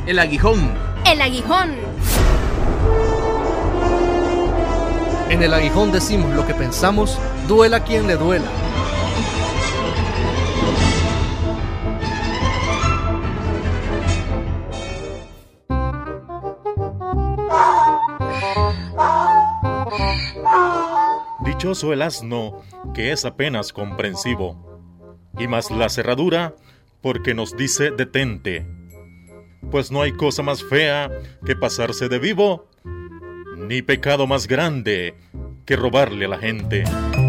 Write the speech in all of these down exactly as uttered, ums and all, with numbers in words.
El aguijón. El aguijón. En el aguijón decimos lo que pensamos, duela quien le duela. Dichoso el asno, que es apenas comprensivo, y más la cerradura, porque nos dice detente. Pues no hay cosa más fea que pasarse de vivo, ni pecado más grande que robarle a la gente.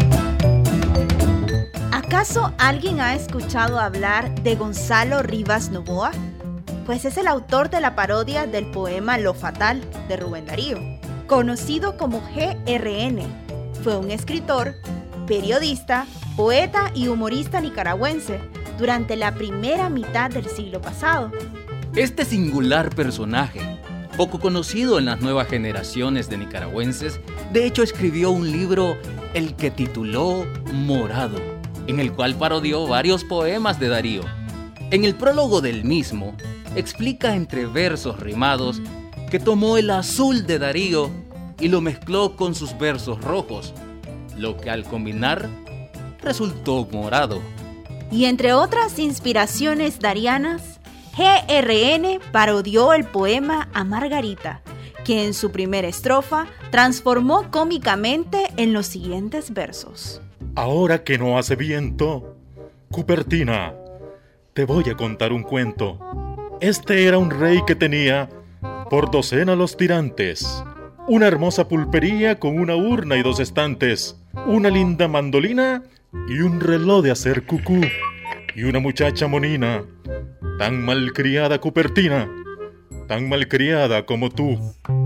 ¿Acaso alguien ha escuchado hablar de Gonzalo Rivas Novoa? Pues es el autor de la parodia del poema Lo Fatal de Rubén Darío, conocido como G R N. Fue un escritor, periodista, poeta y humorista nicaragüense durante la primera mitad del siglo pasado. Este singular personaje, poco conocido en las nuevas generaciones de nicaragüenses, de hecho escribió un libro, el que tituló Morado, en el cual parodió varios poemas de Darío. En el prólogo del mismo, explica entre versos rimados que tomó el azul de Darío y lo mezcló con sus versos rojos, lo que al combinar resultó morado. Y entre otras inspiraciones darianas, G R N parodió el poema a Margarita, que en su primera estrofa transformó cómicamente en los siguientes versos. Ahora que no hace viento, Cupertina, te voy a contar un cuento. Este era un rey que tenía por docena los tirantes, una hermosa pulpería con una urna y dos estantes, una linda mandolina y un reloj de hacer cucú, y una muchacha monina, tan malcriada Cupertina, tan malcriada como tú.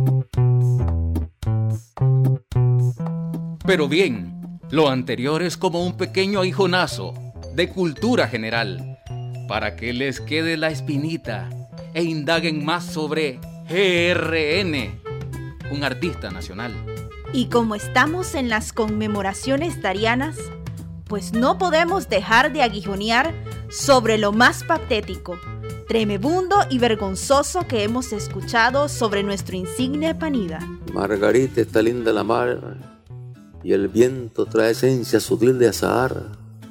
Pero bien, lo anterior es como un pequeño aguijonazo de cultura general, para que les quede la espinita e indaguen más sobre G R N, un artista nacional. Y como estamos en las conmemoraciones darianas, pues no podemos dejar de aguijonear sobre lo más patético, tremebundo y vergonzoso que hemos escuchado sobre nuestro insigne Panida. Margarita está linda la mar, y el viento trae esencia sutil de azahar.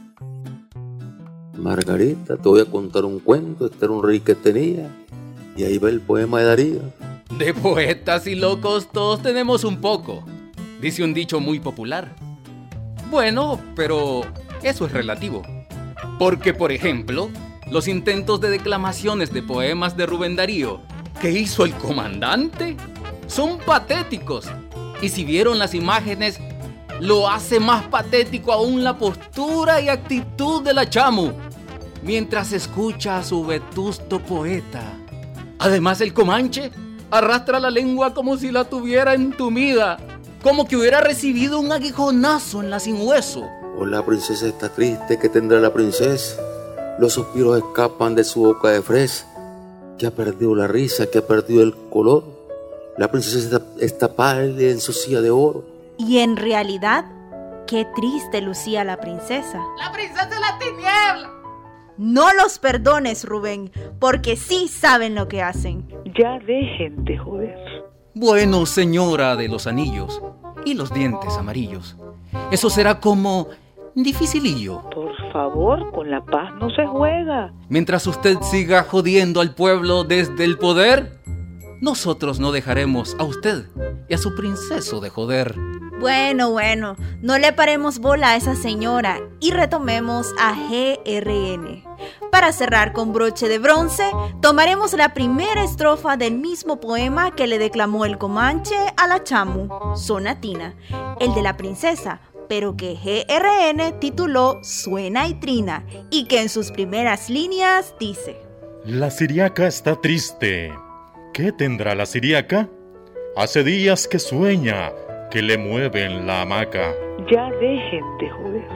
Margarita, te voy a contar un cuento, este era un rey que tenía, y ahí va el poema de Darío. De poetas y locos todos tenemos un poco, dice un dicho muy popular. Bueno, pero eso es relativo. Porque, por ejemplo, los intentos de declamaciones de poemas de Rubén Darío que hizo el comandante son patéticos. Y si vieron las imágenes, lo hace más patético aún la postura y actitud de la Chamu mientras escucha a su vetusto poeta. Además, el Comanche arrastra la lengua como si la tuviera entumida, como que hubiera recibido un aguijonazo en la sin hueso. Oh, la princesa está triste, ¿qué tendrá la princesa? Los suspiros escapan de su boca de fresa, que ha perdido la risa, que ha perdido el color. La princesa está, está pálida en su silla de oro. Y en realidad, qué triste lucía la princesa. La princesa de la tiniebla. No los perdones, Rubén, porque sí saben lo que hacen. Ya dejen de joder. Bueno, señora de los anillos y los dientes amarillos, eso será como dificilillo. Por favor, con la paz no se juega. Mientras usted siga jodiendo al pueblo desde el poder, nosotros no dejaremos a usted y a su princeso de joder. Bueno, bueno, no le paremos bola a esa señora y retomemos a G R N. Para cerrar con broche de bronce, tomaremos la primera estrofa del mismo poema que le declamó el Comanche a la Chamu, Sonatina, el de la princesa, pero que G R N tituló Suena y Trina, y que en sus primeras líneas dice: La siriaca está triste. ¿Qué tendrá la siriaca? Hace días que sueña, que le mueven la hamaca. Ya dejen de joder.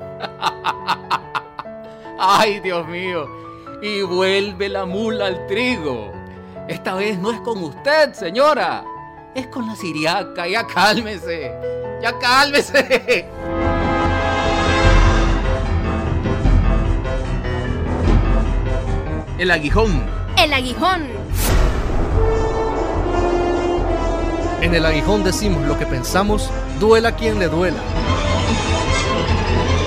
¡Ay, Dios mío! Y vuelve la mula al trigo. Esta vez no es con usted, señora. Es con la siriaca. Ya cálmese. Ya cálmese. El aguijón. El aguijón. En El Aguijón decimos lo que pensamos, duela quien le duela.